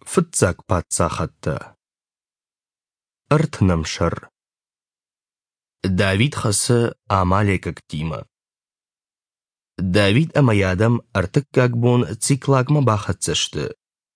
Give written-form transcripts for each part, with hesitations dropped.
фыццак патса хатты. Ыртнымшыр. Давид хасы Амалекак тима. Давид амаядам артыккак циклагма бахатсышты.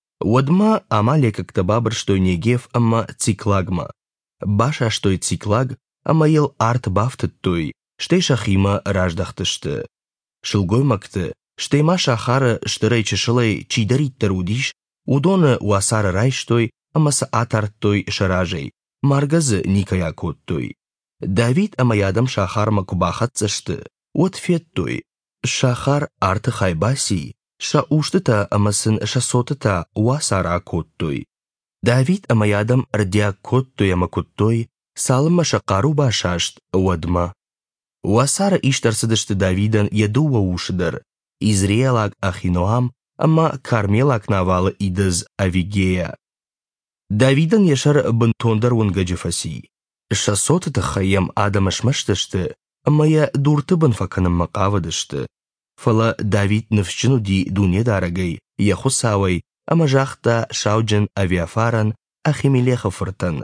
Уадма Амалекакта бабыр штой негев ама циклагма. Баша штой циклаг амаел арт бафтыттой, штей шахима раждахтышты. Шылгой макты, штейма шахары штырай чышылай чидариттер удиш, удоны уасары райштой амаса атарттой шаражей, маргазы никая коттой. Давид амаядам шахарма кубахатсышты, от феттой. Шахар арты хайбаси, ша уштыта амасын шасотыта уасара коттой. Давид амаядам рдя коттой амакоттой, салыма шақару башашт уадма. Уасара иштарсыдышты Давидан ядува ушыдыр, изреялак Ахиноам, ама кармелак навалы идыз Авигея. Давидан яшар бынтондар вунгаджифаси. Шасотыта хаям адамашмаштышты, амая дурты бынфаканым макавадышты. Фала Давид навчину ди дуне дарагай, яхусавай, ама жахта шауджен Авиафаран Ахимелеха фыртан.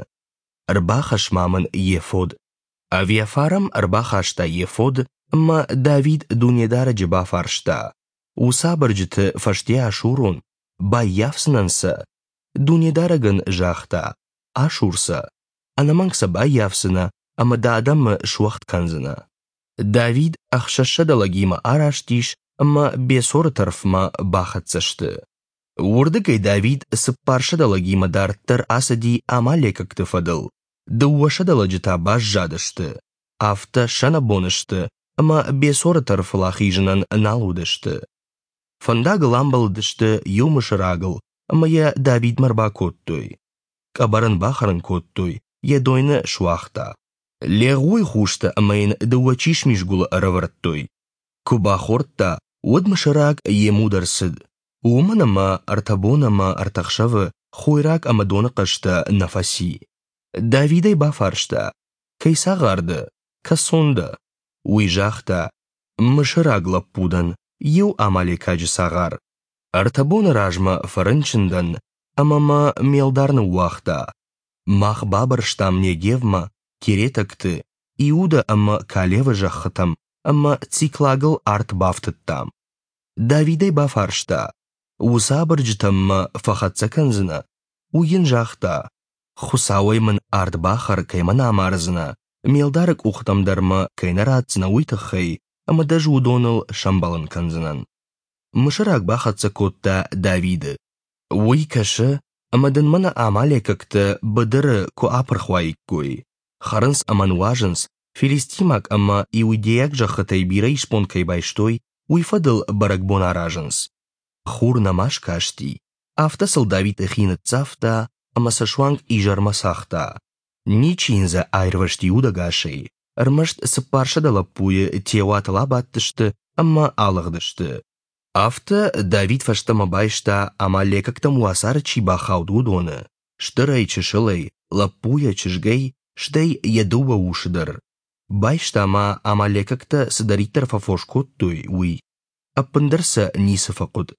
Рбахаш мамын Ефод. Авиафарам рбахашта Ефод, ама Давид дуне дара джиба фаршта. Усабарджыты фаште Ашурун, ба явсынанса. Дуне дараган жахта, Ашурса. Анамангса ба явсына, ама да адам шуахт канзына. Давид ахшашадалагима араштиш, ама бесор тарфма бахатсашты. Урдыгай Давид сыппаршадалагима дарттар асади Амалекакты фадыл. Дауашадаладжыта баш жадышты. Афта шанабонышты, ама бесор тарфыла хижынан налудышты. Фандагыл амбалдышты юмышырагыл, ама я Давид марба коттой. Кабарын бахарын коттой, едойны шуахта. Легуй хушта амайн дауачишмишгула араварттой. Кубахортта удмышырак емударсыд. Уманама артабонама артахшавы хойрак амадона кашта нафаси. Давидай бафаршта. Кайсагарды, касонда. Уйжахта. Мышырагла пудан. Ю Амалекаджы сагар. Артабона ражма фарынчындан. Амама мелдарны уахта. Мах бабарштам негевма. Керетакты. Иуда ама калева жахытам. Ама циклагыл арт бафтыттам. Давидай бафаршта. Усабырджытамма фахатсаканзына. Уйын жахта. Хусауаймын арт бахар каймана амарзына. Мелдарык ухтамдарма кайнаратсына уйтахай. Ама даже удоныл шамбалын канзынан. Мышырак бахатса котта Давиды. Уй кашы, амадын мана Амалекакты быдыры ку апырхуайккой. Харынс аман важынс, филистимак ама иудеяк жахытай бирай шпонкай байштой, уйфадыл баракбон аражынс. Хур намаш кашти. Афтасыл Давид эхинет цафта, ама сашуанг ижармасахта. Ничинза айрвашти удагашей. Армашт сыппаршадала пуе теуатыла баттышты, ама алығдышты. Афта Давид фаштама байшта Амалекактам уасар чиба хаудудоны. Штырай чышылай, лапуя чышгай, штей ядува ушыдыр. Байштама Амалекакта сыдариттар фафошкоттой уй. Аппындырса нисыфакуд.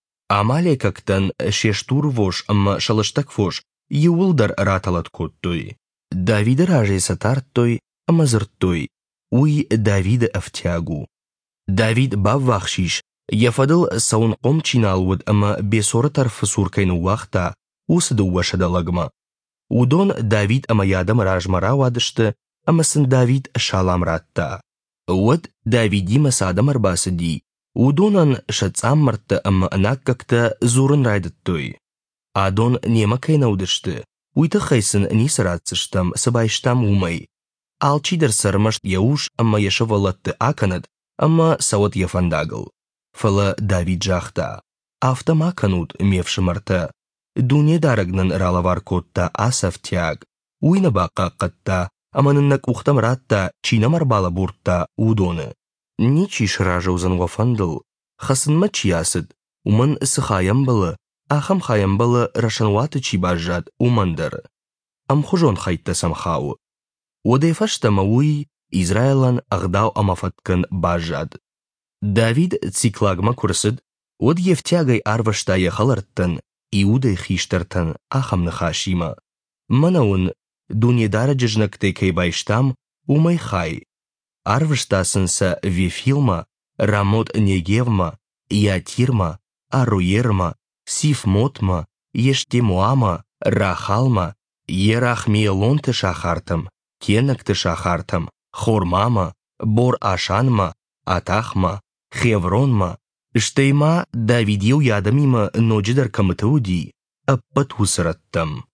Амалекактан шештур вош ама шалыштак фош юылдар раталат коттой. Давида ражей сатарттой, ама зырттой. Уй Давида афтягу. Давид баввахшиш. Яфадыл саунқом чиналуд ама бесора тарфы суркайну уақта усыды уашадалагма. Удон Давид ама ядам ражмара вадышты, ама сын Давид шалам ратта. Уад Давидима садам арбасыди. Удонан шацаммарты ама наккакта зурын райдыттой. Адон нема кайнаудышты. Уйты хайсын нисыратсыштам сыбайштам умай. Алчидыр сармашт яуш ама яшавалатты аканат, ама сават яфандагыл. Фала Давид жахта. Автомаканут мевшымарта. Дуне дарагнан ралавар котта асафтяг. Уйна бақа қатта, аманыннак ухтам ратта, чинамар бала буртта удоны. Ничиш ражаузан вафандыл. Хасынма чиясыд. Уман сыхаям балы, ахам хаям балы рашанваты чибажад умандар. Амхужон хайтта самхау. Одайфаштама уй Израилан агдау амафаткан бажад. Давид циклагма курсыд, од ефтягай арвашта яхаларттан, ئیودەی خیشتەرتەن ئاخەم نەخاشیمە منەون دونێدارە جژنە کتێکەی بایشتام ومەی خای ئارڤشتاسنسە ڤێ فیلمە ڕامۆت نێگێڤمە یاتیرمە ئاڕۆیێرمە سیفمۆتمە یەشتێموامە ڕاخاڵمە یێراخمیێڵۆن تشاخارتم کێنەک تشاخارتم خۆرمامە بۆر ئاشانمە ئاتاخمە خێڤڕۆنمە شتەیما داویدیە و یادەمیمە نۆجە دەرکەمتەودی ئەپەت وسرەتتەم